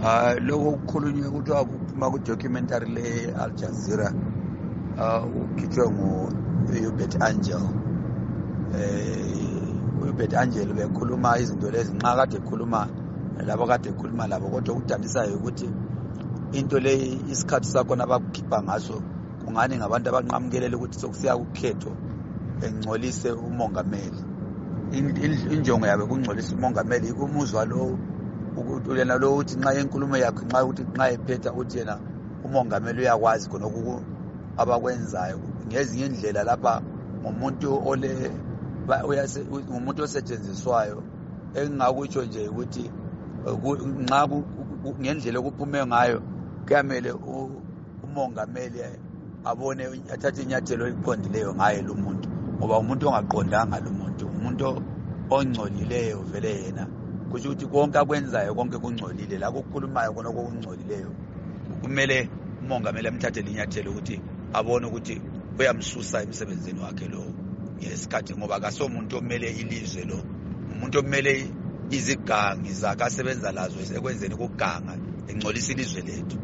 Lokho kukhulunywe kuthiwa kuphuma ku-documentary le-Al Jazeera ukhitshwe ngu-Hubert Angel. uHubert Angel bekhuluma izinto lezi nxa kade ekhuluma labo kade ekhuluma labo, kodwa okudandisayo ukuthi into le isikhathi sakhona abakukhipha ngaso kungani ngabantu abanqamukelele ukuthi sokusiya kukhetho engcolise umongameli. Injongo yabe kungcolisa umongameli ikumuzwa lo ukuthi yena lo uthi nxa enkulumo yakhe nxa ukuthi nxa ephetha uthi yena umongameli uyakwazi khona abakwenzayo ngezinye indlela lapha ngumuntu ngumuntu osetshenziswayo. Engingakutsho nje ukuthi nxa ngendlela okuphume ngayo kuyamele umongameli abone athathe inyathelo eliqondileyo ngaye lo muntu, ngoba umuntu ongaqondanga lo muntu umuntu ongcolileyo vele yena. Kusho ukuthi konke akwenzayo konke kungcolile, la kukhulumayo khona okungcolileyo kumele umongameli amthathele inyathelo ukuthi abone ukuthi uyamsusa emsebenzini wakhe lo ngesikhathi, ngoba akasomuntu omele ilizwe lo, umuntu omele izigangi zakhe asebenza lazo ekwenzeni ukuganga engcolisa ilizwe lethu.